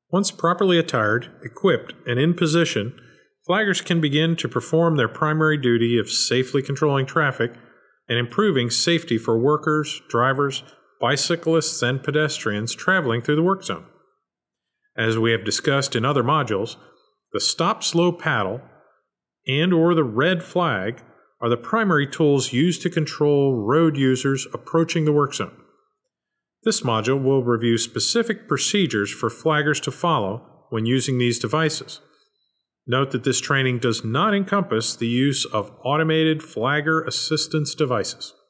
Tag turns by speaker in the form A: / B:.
A: Once properly attired, equipped, and in position, flaggers can begin to perform their primary duty of safely controlling traffic and improving safety for workers, drivers, bicyclists, and pedestrians traveling through the work zone. As we have discussed in other modules, the stop-slow paddle and/or the red flag are the primary tools used to control road users approaching the work zone. This module will review specific procedures for flaggers to follow when using these devices. Note that this training does not encompass the use of automated flagger assistance devices.